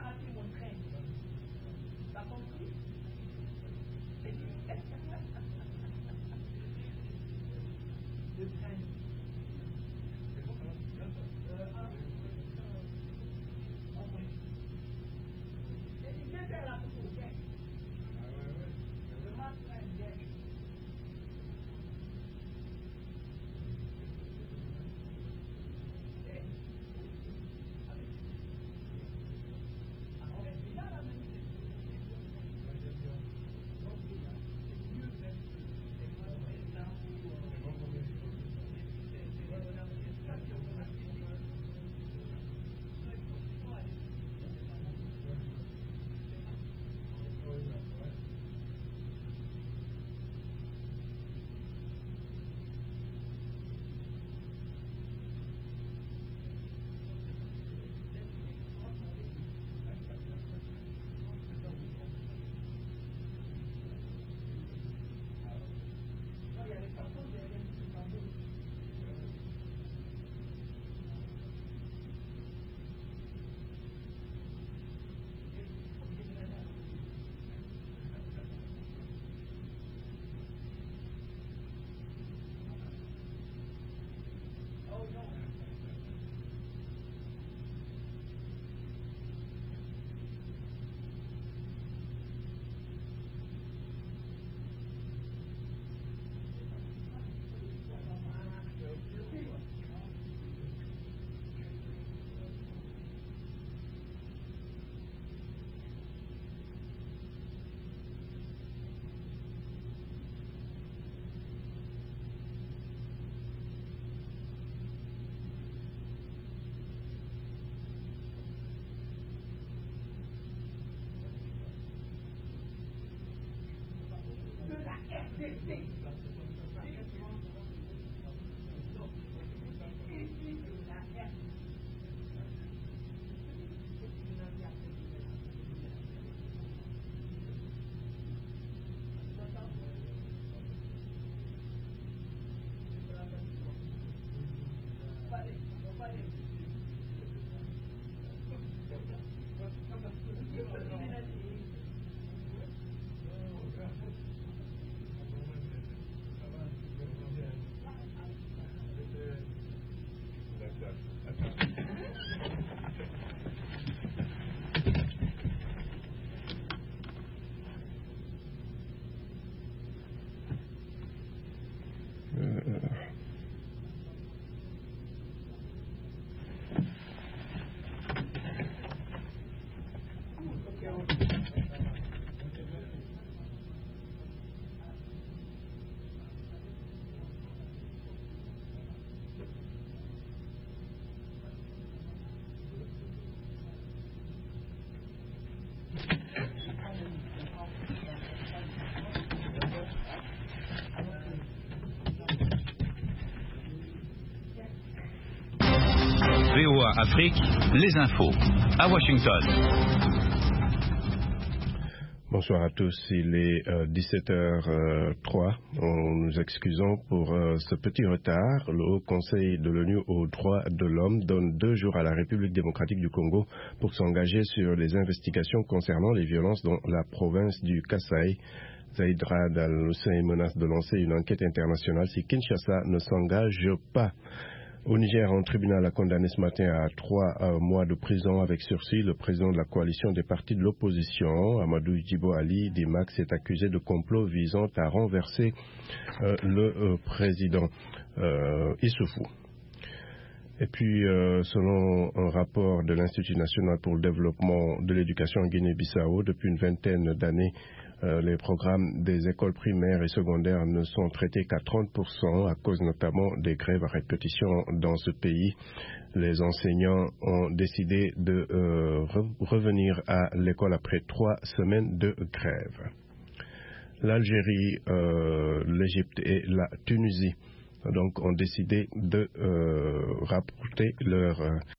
raté mon train. T'as compris? Le train. Viens faire la photo, viens. Le matin, viens. VOA Afrique, les infos, à Washington. Bonsoir à tous, il est 17h03. Nous nous excusons pour ce petit retard. Le Haut Conseil de l'ONU aux droits de l'homme donne 2 jours à la République démocratique du Congo pour s'engager sur les investigations concernant les violences dans la province du Kasaï. Zaïd Rad al-Hussein menace de lancer une enquête internationale si Kinshasa ne s'engage pas. Au Niger, un tribunal a condamné ce matin à 3 mois de prison avec sursis le président de la coalition des partis de l'opposition, Amadou Djibo Ali Dimax, est accusé de complot visant à renverser le président Issoufou. Et puis, selon un rapport de l'Institut national pour le développement de l'éducation en Guinée-Bissau, depuis une vingtaine d'années, les programmes des écoles primaires et secondaires ne sont traités qu'à 30% à cause notamment des grèves à répétition dans ce pays. Les enseignants ont décidé de revenir à l'école après 3 semaines de grève. L'Algérie, l'Égypte et la Tunisie donc ont décidé de rapporter leur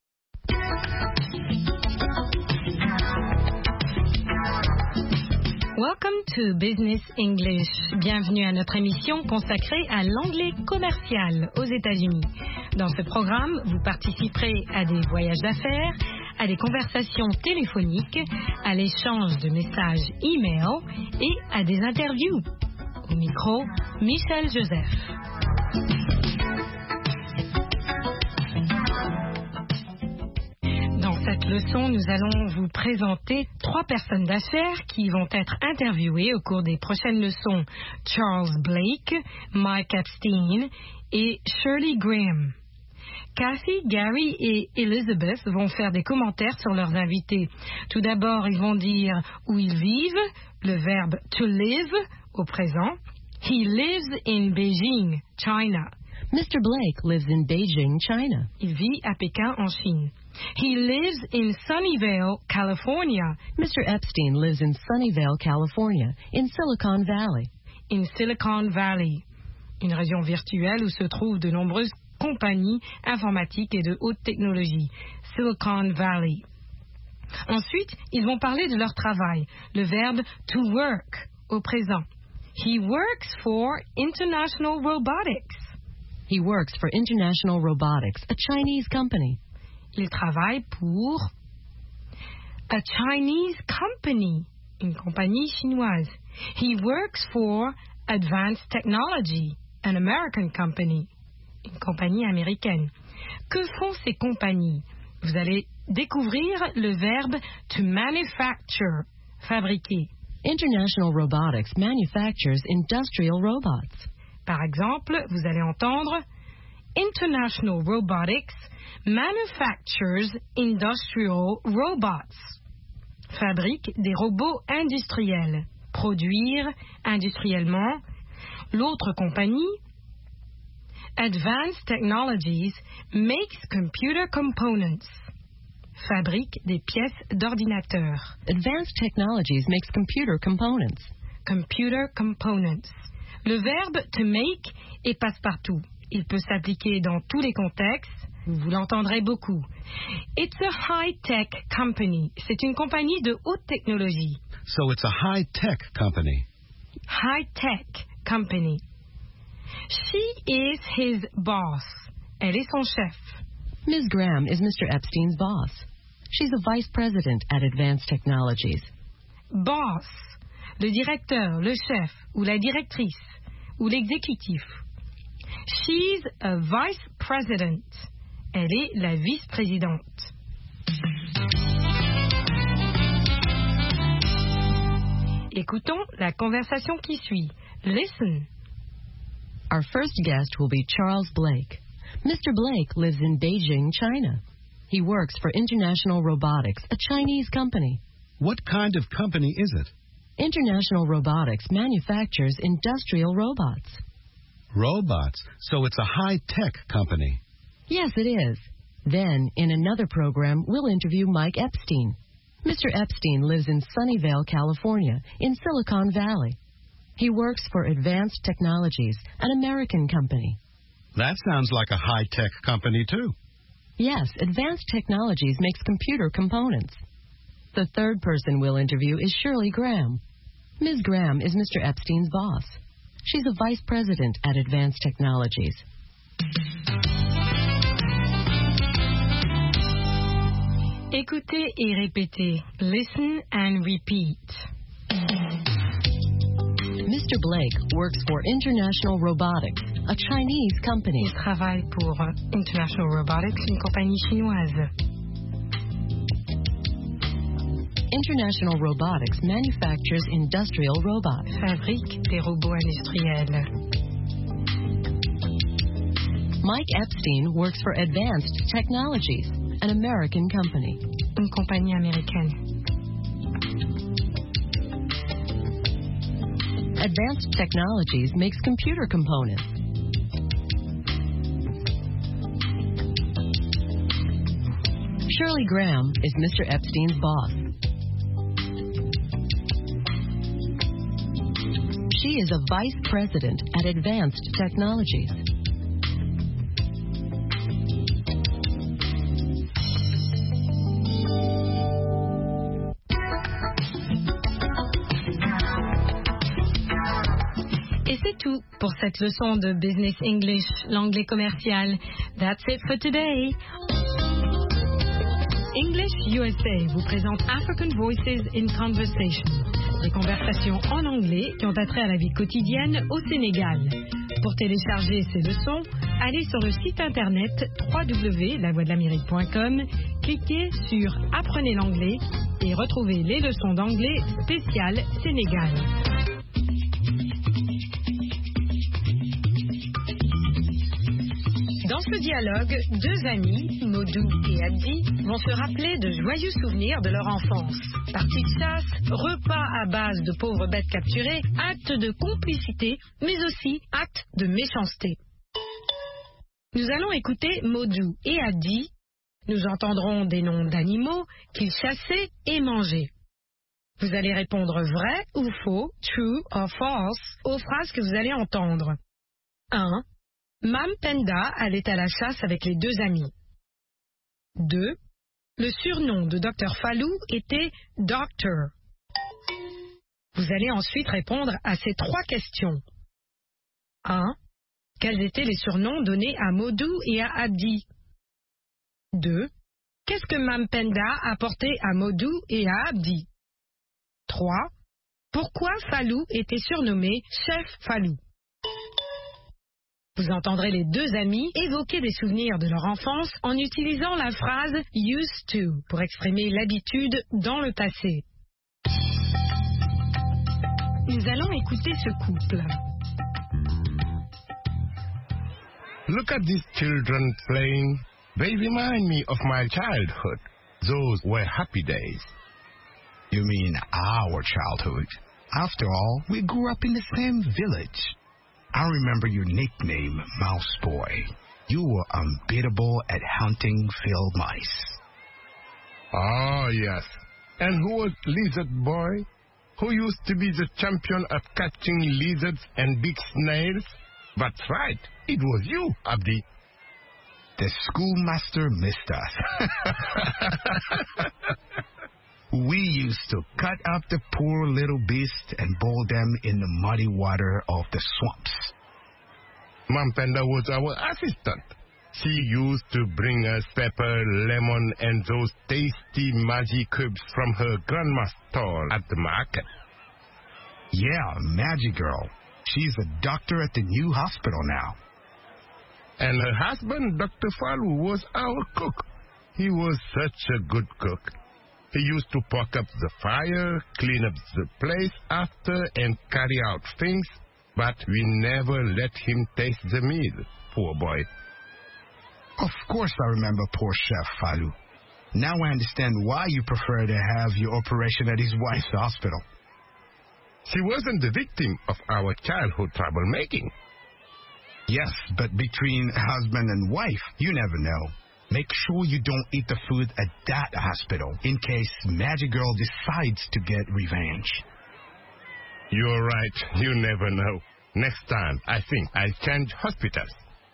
Welcome to Business English. Bienvenue à notre émission consacrée à l'anglais commercial aux États-Unis. Dans ce programme, vous participerez à des voyages d'affaires, à des conversations téléphoniques, à l'échange de messages e-mail et à des interviews. Au micro, Michel Joseph. Dans cette leçon, nous allons vous présenter 3 personnes d'affaires qui vont être interviewées au cours des prochaines leçons. Charles Blake, Mike Epstein et Shirley Graham. Kathy, Gary et Elizabeth vont faire des commentaires sur leurs invités. Tout d'abord, ils vont dire où ils vivent, le verbe to live au présent. He lives in Beijing, China. Mr. Blake lives in Beijing, China. Il vit à Pékin, en Chine. He lives in Sunnyvale, California. Mr. Epstein lives in Sunnyvale, California, in Silicon Valley. In Silicon Valley, une région virtuelle où se trouvent de nombreuses compagnies informatiques et de haute technologie. Silicon Valley. Ensuite, ils vont parler de leur travail, le verbe to work au présent. He works for International Robotics. He works for International Robotics, a Chinese company. Il travaille pour a Chinese company, une compagnie chinoise. He works for Advanced Technology, an American company, une compagnie américaine. Que font ces compagnies? Vous allez découvrir le verbe to manufacture, fabriquer. International Robotics manufactures industrial robots. Par exemple, vous allez entendre International Robotics manufactures industrial robots. Fabrique des robots industriels. Produire industriellement. L'autre compagnie, Advanced Technologies makes computer components. Fabrique des pièces d'ordinateur. Advanced Technologies makes computer components. Computer components. Le verbe to make est passe-partout. Il peut s'appliquer dans tous les contextes. Vous l'entendrez beaucoup. It's a high-tech company. C'est une compagnie de haute technologie. So it's a high-tech company. High-tech company. She is his boss. Elle est son chef. Ms. Graham is Mr. Epstein's boss. She's a vice president at Advanced Technologies. Boss, le directeur, le chef, ou la directrice, ou l'exécutif. She's a vice president. Elle est la vice-présidente. Écoutons la conversation qui suit. Listen. Our first guest will be Charles Blake. Mr. Blake lives in Beijing, China. He works for International Robotics, a Chinese company. What kind of company is it? International Robotics manufactures industrial robots. Robots. So it's a high-tech company. Yes, it is. Then, in another program, we'll interview Mike Epstein. Mr. Epstein lives in Sunnyvale, California, in Silicon Valley. He works for Advanced Technologies, an American company. That sounds like a high-tech company, too. Yes, Advanced Technologies makes computer components. The third person we'll interview is Shirley Graham. Ms. Graham is Mr. Epstein's boss. She's a vice president at Advanced Technologies. Écoutez et répétez. Listen and repeat. Mr. Blake works for International Robotics, a Chinese company. Il travaille pour International Robotics, une compagnie chinoise. International Robotics manufactures industrial robots. Fabrique des robots industriels. Mike Epstein works for Advanced Technologies, an American company. Une compagnie américaine. Advanced Technologies makes computer components. Shirley Graham is Mr. Epstein's boss. She is a vice president at Advanced Technologies. Et c'est tout pour cette leçon de Business English, l'anglais commercial. That's it for today. English USA vous présente African Voices in Conversation, des conversations en anglais qui ont attrait à la vie quotidienne au Sénégal. Pour télécharger ces leçons, allez sur le site internet www.lavoixdelamérique.com, cliquez sur Apprenez l'anglais et retrouvez les leçons d'anglais spéciales Sénégal. Dans ce dialogue, deux amis, Modou et Abdi, vont se rappeler de joyeux souvenirs de leur enfance. Parties de chasse, repas à base de pauvres bêtes capturées, actes de complicité, mais aussi actes de méchanceté. Nous allons écouter Modou et Abdi. Nous entendrons des noms d'animaux qu'ils chassaient et mangeaient. Vous allez répondre vrai ou faux, true or false, aux phrases que vous allez entendre. 1. Mam Penda allait à la chasse avec les deux amis. 2. Le surnom de Dr Fallou était Doctor. Vous allez ensuite répondre à ces trois questions. 1. Quels étaient les surnoms donnés à Modou et à Abdi? 2. Qu'est-ce que Mam Penda apportait à Modou et à Abdi? 3. Pourquoi Fallou était surnommé Chef Fallou? Vous entendrez les deux amis évoquer des souvenirs de leur enfance en utilisant la phrase « used to » pour exprimer l'habitude dans le passé. Nous allons écouter ce couple. Look at these children playing. They remind me of my childhood. Those were happy days. You mean our childhood? After all, we grew up in the same village. I remember your nickname, Mouse Boy. You were unbeatable at hunting field mice. Oh, yes. And who was Lizard Boy? Who used to be the champion of catching lizards and big snails? That's right. It was you, Abdi. The schoolmaster missed us. We used to cut up the poor little beasts and boil them in the muddy water of the swamps. Mam Penda was our assistant. She used to bring us pepper, lemon, and those tasty Maggi cubes from her grandma's stall at the market. Yeah, Magic Girl. She's a doctor at the new hospital now. And her husband, Dr. Fallou, was our cook. He was such a good cook. He used to poke up the fire, clean up the place after, and carry out things, but we never let him taste the meal, poor boy. Of course I remember poor Chef Fallou. Now I understand why you prefer to have your operation at his wife's hospital. She wasn't the victim of our childhood troublemaking. Yes, but between husband and wife, you never know. Make sure you don't eat the food at that hospital in case Magic Girl decides to get revenge. You're right. You never know. Next time, I think I'll change hospitals.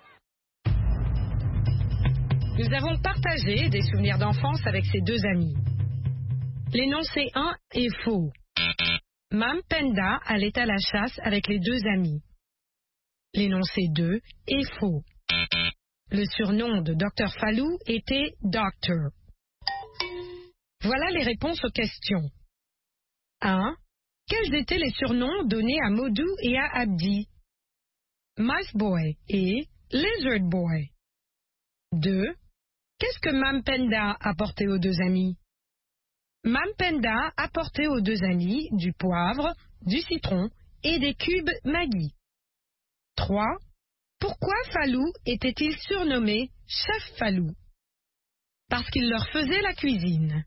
Nous avons partagé des souvenirs d'enfance avec ces deux amis. L'énoncé 1 est faux. Mam Penda allait à la chasse avec les deux amis. L'énoncé 2 est faux. Le surnom de Dr Fallou était Doctor. Voilà les réponses aux questions. 1. Quels étaient les surnoms donnés à Modou et à Abdi? Mouse Boy et Lizard Boy. 2. Qu'est-ce que Mam Penda apportait aux deux amis? Mam Penda apportait aux deux amis du poivre, du citron et des cubes Maggi. 3. Pourquoi Fallou était-il surnommé Chef Fallou? Parce qu'il leur faisait la cuisine.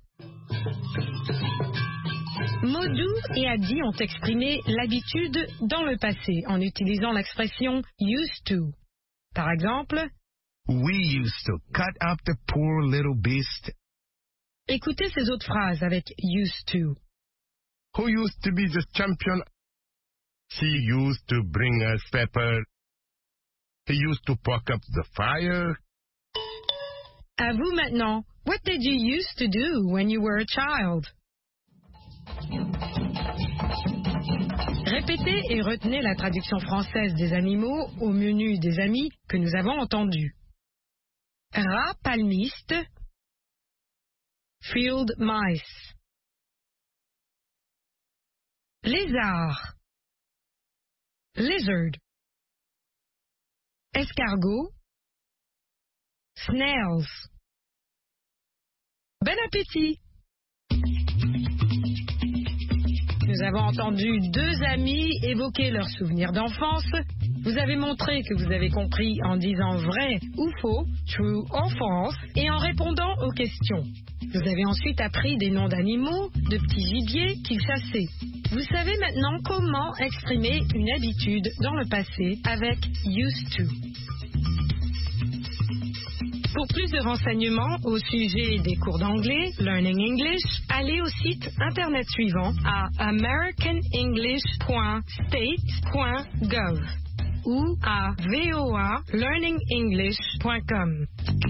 Modou et Abdi ont exprimé l'habitude dans le passé en utilisant l'expression used to. Par exemple, We used to cut up the poor little beast. Écoutez ces autres phrases avec used to. Who used to be the champion? She used to bring us pepper. He used to poke up the fire. À vous maintenant. What did you used to do when you were a child? Répétez et retenez la traduction française des animaux au menu des amis que nous avons entendu. Rat palmiste, Field mice. Lézard. Lizard. Escargot. Snails. Bon appétit! Nous avons entendu deux amis évoquer leurs souvenirs d'enfance. Vous avez montré que vous avez compris en disant vrai ou faux, true or false, et en répondant aux questions. Vous avez ensuite appris des noms d'animaux, de petits gibiers qu'ils chassaient. Vous savez maintenant comment exprimer une habitude dans le passé avec used to. Pour plus de renseignements au sujet des cours d'anglais, Learning English, allez au site internet suivant à americanenglish.state.gov ou à voalearningenglish.com.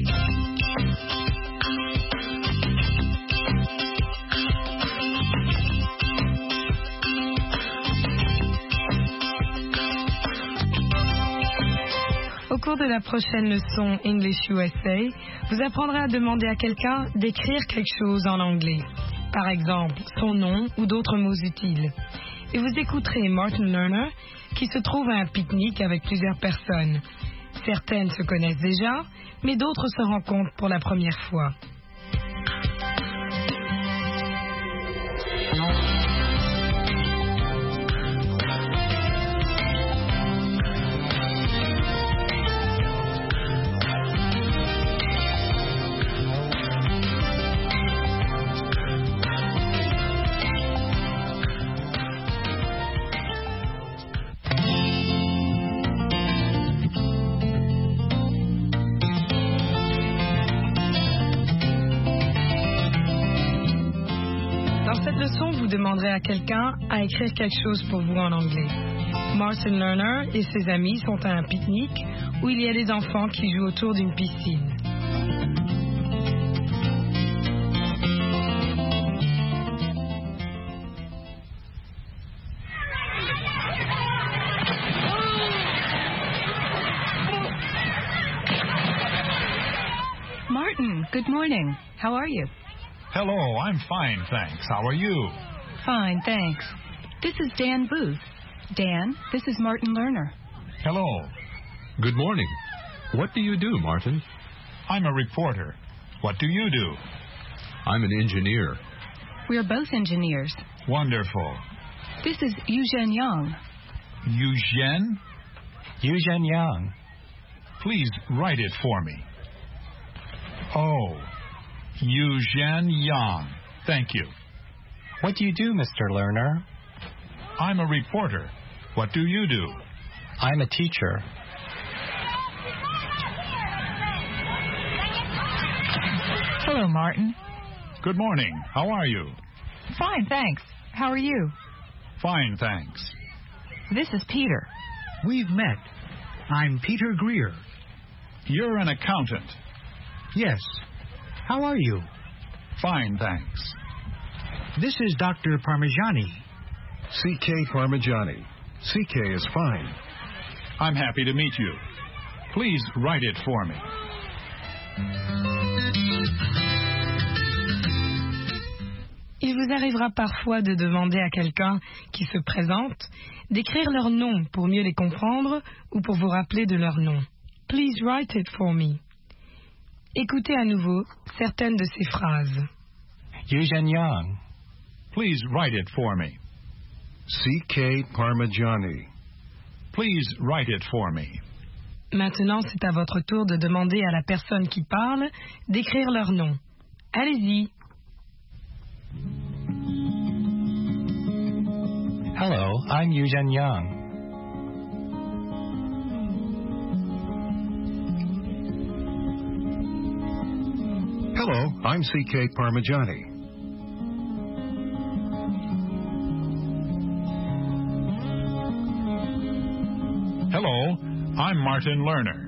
Au cours de la prochaine leçon English USA, vous apprendrez à demander à quelqu'un d'écrire quelque chose en anglais. Par exemple, son nom ou d'autres mots utiles. Et vous écouterez Martin Lerner qui se trouve à un pique-nique avec plusieurs personnes. Certaines se connaissent déjà, mais d'autres se rencontrent pour la première fois. Vous demanderez à quelqu'un à écrire quelque chose pour vous en anglais. Martin Lerner et ses amis sont à un pique-nique où il y a des enfants qui jouent autour d'une piscine. Martin, good morning. How are you? Hello, I'm fine, thanks. How are you? Fine, thanks. This is Dan Booth. Dan, this is Martin Lerner. Hello. Good morning. What do you do, Martin? I'm a reporter. What do you do? I'm an engineer. We're both engineers. Wonderful. This is Eugene Yang. Eugene? Eugene Yang. Please write it for me. Oh, Eugene Yang. Thank you. What do you do, Mr. Lerner? I'm a reporter. What do you do? I'm a teacher. Hello, Martin. Good morning. How are you? Fine, thanks. How are you? Fine, thanks. This is Peter. We've met. I'm Peter Greer. You're an accountant. Yes. How are you? Fine, thanks. This is Dr. Parmigiani. C.K. Parmigiani. C.K. is fine. I'm happy to meet you. Please write it for me. Il vous arrivera parfois de demander à quelqu'un qui se présente d'écrire leur nom pour mieux les comprendre ou pour vous rappeler de leur nom. Please write it for me. Écoutez à nouveau certaines de ces phrases. Eugene Yang. Please write it for me. C.K. Parmigiani. Please write it for me. Maintenant, c'est à votre tour de demander à la personne qui parle d'écrire leur nom. Allez-y. Hello, I'm Eugene Yang. Hello, I'm C.K. Parmigiani. Hello, I'm Martin Lerner.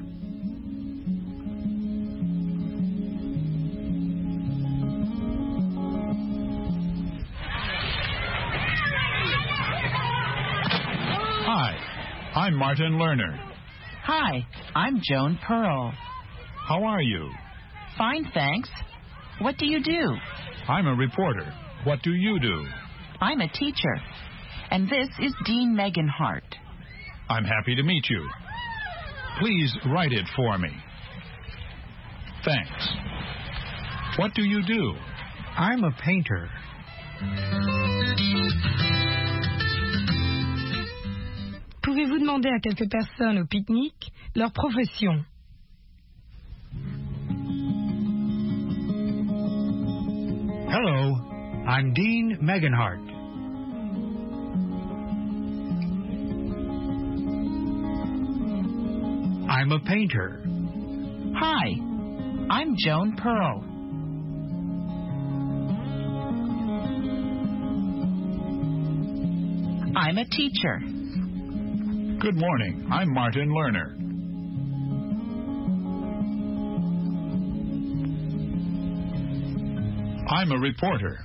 Hi, I'm Martin Lerner. Hi, I'm Joan Pearl. How are you? Fine, thanks. What do you do? I'm a reporter. What do you do? I'm a teacher. And this is Dean Megan Hart. I'm happy to meet you. Please write it for me. Thanks. What do you do? I'm a painter. Pouvez-vous demander à quelques personnes au pique-nique leur profession? Hello, I'm Dean Meganhart. I'm a painter. Hi, I'm Joan Pearl. I'm a teacher. Good morning. I'm Martin Lerner. I'm a reporter.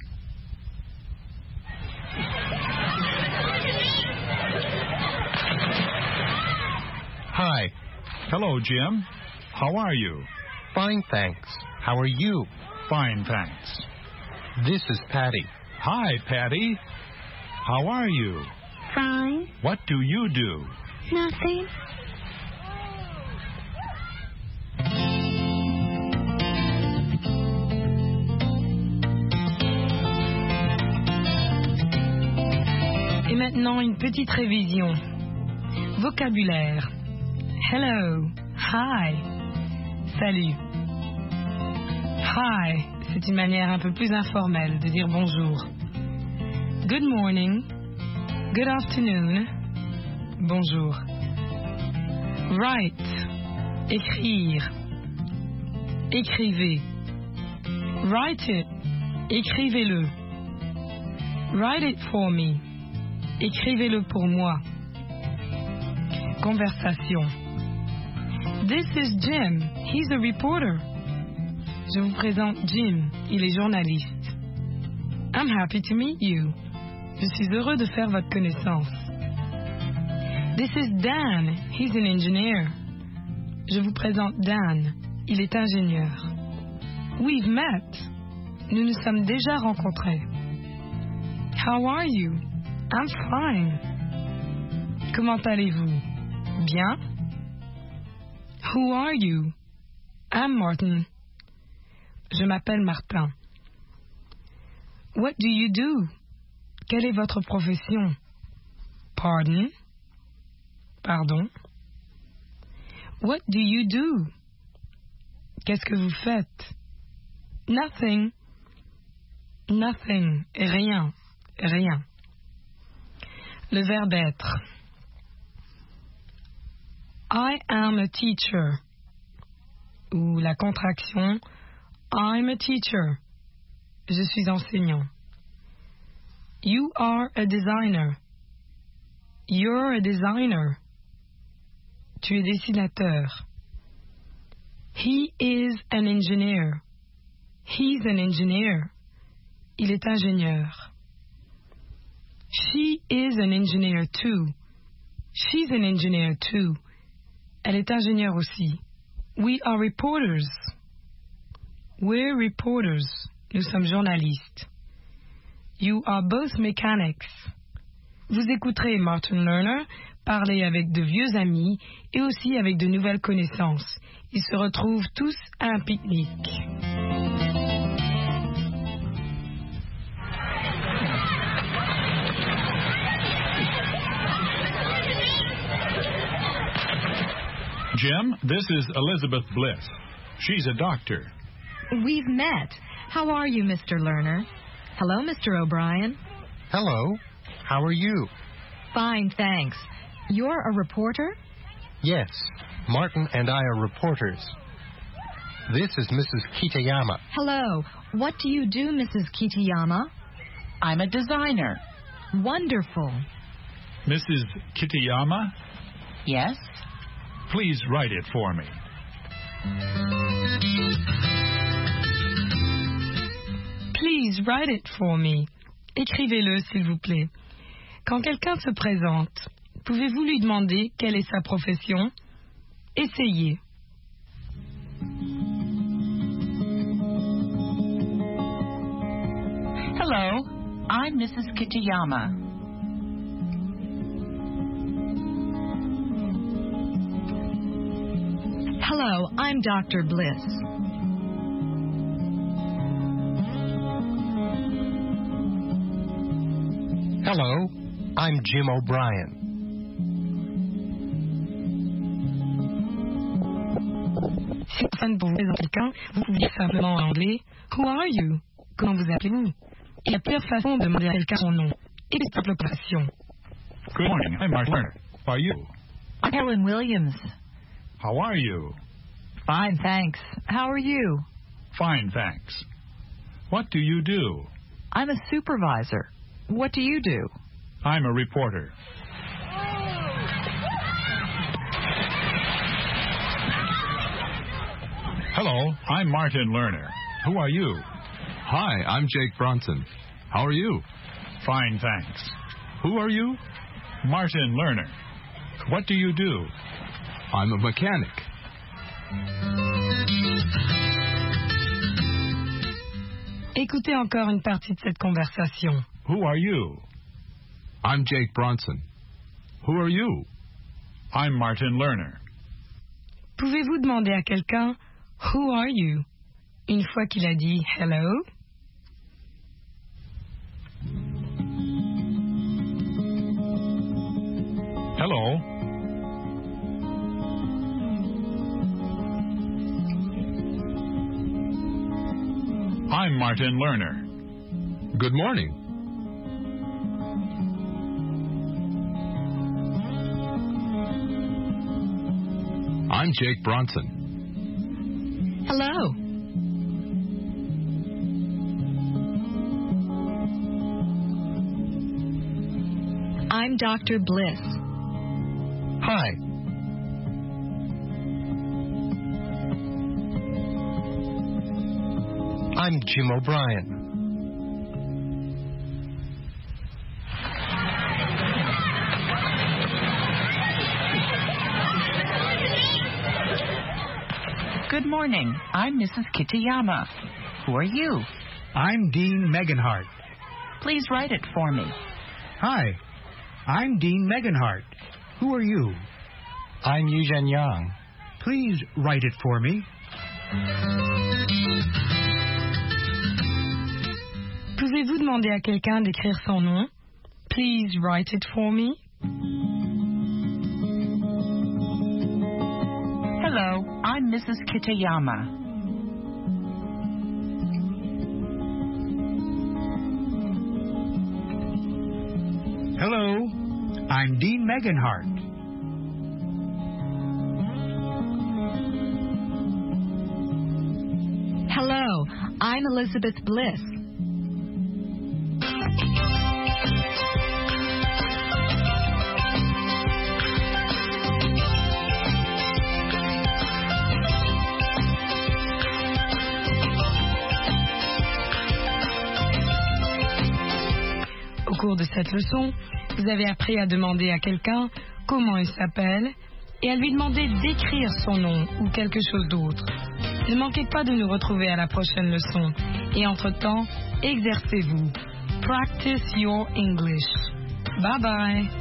Hi. Hello, Jim. How are you? Fine, thanks. How are you? Fine, thanks. This is Patty. Hi, Patty. How are you? Fine. What do you do? Nothing. Et maintenant, une petite révision. Vocabulaire. Hello. Hi. Salut. Hi, c'est une manière un peu plus informelle de dire bonjour. Good morning. Good afternoon. Bonjour. Write. Écrire. Écrivez. Write it. Écrivez-le. Write it for me. Écrivez-le pour moi. Conversation. This is Jim. He's a reporter. Je vous présente Jim. Il est journaliste. I'm happy to meet you. Je suis heureux de faire votre connaissance. This is Dan. He's an engineer. Je vous présente Dan. Il est ingénieur. We've met. Nous nous sommes déjà rencontrés. How are you? I'm fine. Comment allez-vous? Bien. Who are you? I'm Martin. Je m'appelle Martin. What do you do? Quelle est votre profession? Pardon? Pardon? What do you do? Qu'est-ce que vous faites? Nothing. Nothing. Rien. Rien. Le verbe être. I am a teacher. Ou la contraction I'm a teacher. Je suis enseignant. You are a designer. You're a designer. Tu es dessinateur. He is an engineer. He's an engineer. Il est ingénieur. She is an engineer too. She's an engineer too. Elle est ingénieure aussi. We are reporters. We're reporters. Nous sommes journalistes. You are both mechanics. Vous écouterez Martin Lerner parler avec de vieux amis et aussi avec de nouvelles connaissances. Ils se retrouvent tous à un pique-nique. Jim, this is Elizabeth Bliss. She's a doctor. We've met. How are you, Mr. Lerner? Hello, Mr. O'Brien. Hello. How are you? Fine, thanks. You're a reporter? Yes. Martin and I are reporters. This is Mrs. Kitayama. Hello. What do you do, Mrs. Kitayama? I'm a designer. Wonderful. Mrs. Kitayama? Yes? Please write it for me. Please write it for me. Écrivez-le, s'il vous plaît. Quand quelqu'un se présente, pouvez-vous lui demander quelle est sa profession? Essayez. Hello, I'm Mrs. Kitayama. Hello, I'm Dr. Bliss. Hello, I'm Jim O'Brien. Si personne pour vous présenter quelqu'un, vous pouvez dire simplement en anglais Who are you? Comment vous appelez-vous? Il y a plusieurs façons de demander à quelqu'un son nom. Et des simples opérations. Good morning. I'm Martin Lerner. How are you? I'm Helen Williams. How are you? Fine, thanks. How are you? Fine, thanks. What do you do? I'm a supervisor. What do you do? I'm a reporter. Hello, I'm Martin Lerner. Who are you? Hi, I'm Jake Bronson. How are you? Fine, thanks. Who are you? Martin Lerner. What do you do? I'm a mechanic. Écoutez encore une partie de cette conversation. Who are you? I'm Jake Bronson. Who are you? I'm Martin Lerner. Pouvez-vous demander à quelqu'un Who are you? Une fois qu'il a dit hello? Hello. I'm Martin Lerner. Good morning. I'm Jake Bronson. Hello. I'm Dr. Bliss. Hi. I'm Jim O'Brien. Good morning. I'm Mrs. Kitayama. Who are you? I'm Dean Meganhart. Please write it for me. Hi, I'm Dean Meganhart. Who are you? I'm Eugene Yang. Please write it for me. Pouvez-vous demander à quelqu'un d'écrire son nom? Please write it for me. Hello, I'm Mrs. Kitayama. Hello, I'm Dean Meganhart. Hello, I'm Elizabeth Bliss. Au cours de cette leçon, vous avez appris à demander à quelqu'un comment il s'appelle et à lui demander d'écrire son nom ou quelque chose d'autre. Ne manquez pas de nous retrouver à la prochaine leçon. Et entre-temps, exercez-vous. Practice your English. Bye bye.